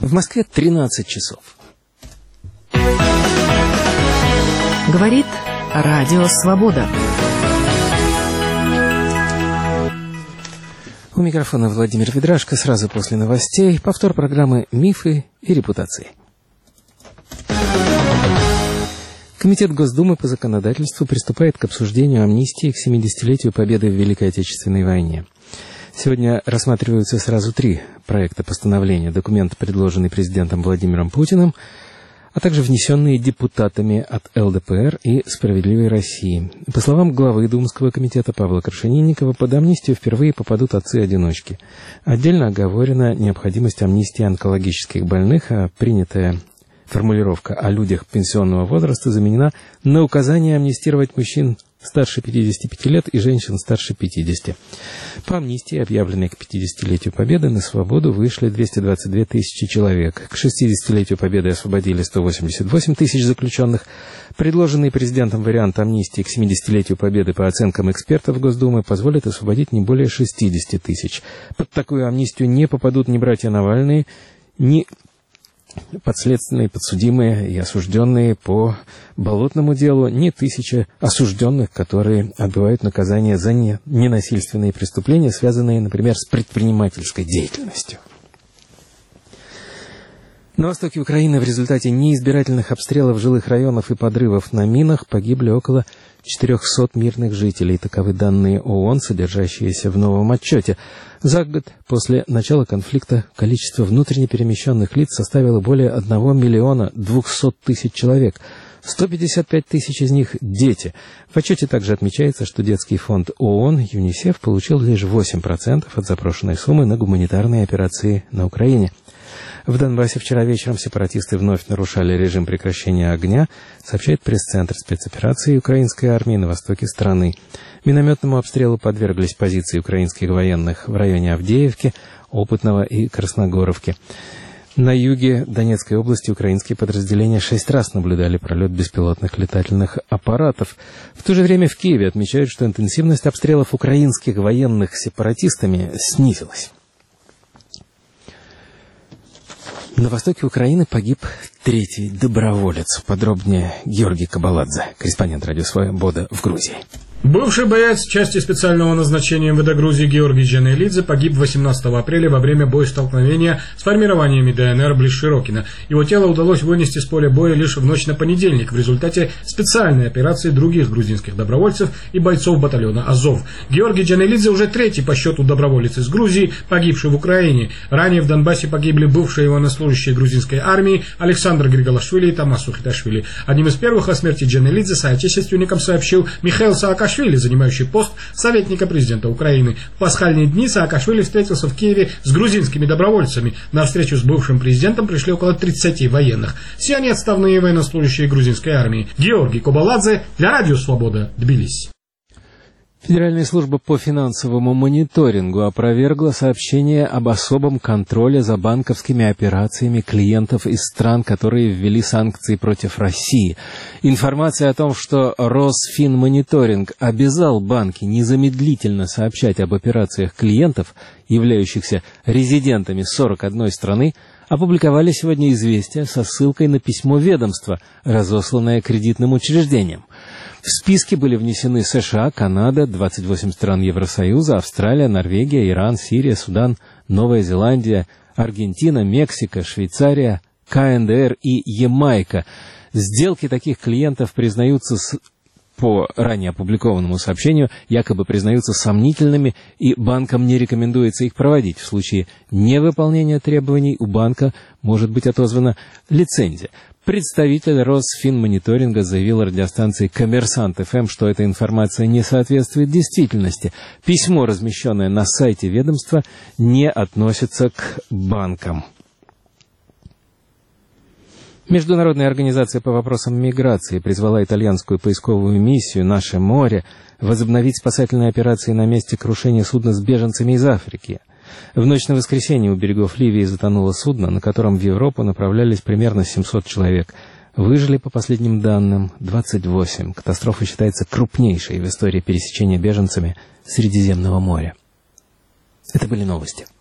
В Москве 13 часов. Говорит Радио Свобода. У микрофона Владимир Ведрашко. Сразу после новостей повтор программы «Мифы и репутации». Комитет Госдумы по законодательству приступает к обсуждению амнистии к 70-летию Победы в Великой Отечественной войне. Сегодня рассматриваются сразу 3 проекта постановления. Документ, предложенный президентом Владимиром Путиным, а также внесенные депутатами от ЛДПР и «Справедливой России». По словам главы Думского комитета Павла Крашенинникова, под амнистию впервые попадут отцы-одиночки. Отдельно оговорена необходимость амнистии онкологических больных, а принятая формулировка о людях пенсионного возраста заменена на указание амнистировать мужчин старше 55 лет и женщин старше 50. По амнистии, объявленной к 50-летию Победы, на свободу вышли 222 тысячи человек. К 60-летию Победы освободили 188 тысяч заключенных. Предложенный президентом вариант амнистии к 70-летию Победы, по оценкам экспертов Госдумы, позволит освободить не более 60 тысяч. Под такую амнистию не попадут ни братья Навальные, ни подследственные, подсудимые и осужденные по болотному делу, не 1000 осужденных, которые отбывают наказание за ненасильственные преступления, связанные, например, с предпринимательской деятельностью. На востоке Украины в результате неизбирательных обстрелов жилых районов и подрывов на минах погибли около 400 мирных жителей. Таковы данные ООН, содержащиеся в новом отчете. За год после начала конфликта количество внутренне перемещенных лиц составило более 1 миллиона 200 тысяч человек. 155 тысяч из них – дети. В отчете также отмечается, что детский фонд ООН ЮНИСЕФ получил лишь 8% от запрошенной суммы на гуманитарные операции на Украине. В Донбассе вчера вечером сепаратисты вновь нарушали режим прекращения огня, сообщает пресс-центр спецоперации украинской армии на востоке страны. Минометному обстрелу подверглись позиции украинских военных в районе Авдеевки, Опытного и Красногоровки. На юге Донецкой области украинские подразделения 6 раз наблюдали пролет беспилотных летательных аппаратов. В то же время в Киеве отмечают, что интенсивность обстрелов украинских военных сепаратистами снизилась. На востоке Украины погиб 3-й доброволец. Подробнее Георгий Кабаладзе, корреспондент «Радио Свобода» в Грузии. Бывший боец части специального назначения МВД Грузии Георгий Джанелидзе погиб 18 апреля во время боестолкновения с формированиями ДНР близ Широкино. Его тело удалось вынести с поля боя лишь в ночь на понедельник в результате специальной операции других грузинских добровольцев и бойцов батальона «Азов». Георгий Джанелидзе уже 3-й по счету доброволец из Грузии, погибший в Украине. Ранее в Донбассе погибли бывшие военнослужащие грузинской армии Александр Григолашвили и Томас Сухиташвили. Одним из первых о смерти Джанелидзе соотечественникам сообщил Михаил Саакашвили, занимающий пост советника президента Украины. В пасхальные дни Саакашвили встретился в Киеве с грузинскими добровольцами. На встречу с бывшим президентом пришли около 30 военных. Все они отставные военнослужащие грузинской армии. Георгий Кабаладзе для Радио Свобода, Тбилиси. Федеральная служба по финансовому мониторингу опровергла сообщение об особом контроле за банковскими операциями клиентов из стран, которые ввели санкции против России. Информация о том, что Росфинмониторинг обязал банки незамедлительно сообщать об операциях клиентов, являющихся резидентами 41 страны, опубликовали сегодня «Известия» со ссылкой на письмо ведомства, разосланное кредитным учреждениям. В списке были внесены США, Канада, 28 стран Евросоюза, Австралия, Норвегия, Иран, Сирия, Судан, Новая Зеландия, Аргентина, Мексика, Швейцария, КНДР и Ямайка. Сделки таких клиентов признаются, по ранее опубликованному сообщению, якобы признаются сомнительными, и банкам не рекомендуется их проводить. В случае невыполнения требований у банка может быть отозвана лицензия. Представитель Росфинмониторинга заявил радиостанции «Коммерсант ФМ», что эта информация не соответствует действительности. Письмо, размещенное на сайте ведомства, не относится к банкам. Международная организация по вопросам миграции призвала итальянскую поисковую миссию «Наше море» возобновить спасательные операции на месте крушения судна с беженцами из Африки. В ночь на воскресенье у берегов Ливии затонуло судно, на котором в Европу направлялись примерно 700 человек. Выжили, по последним данным, 28. Катастрофа считается крупнейшей в истории пересечения беженцами Средиземного моря. Это были новости.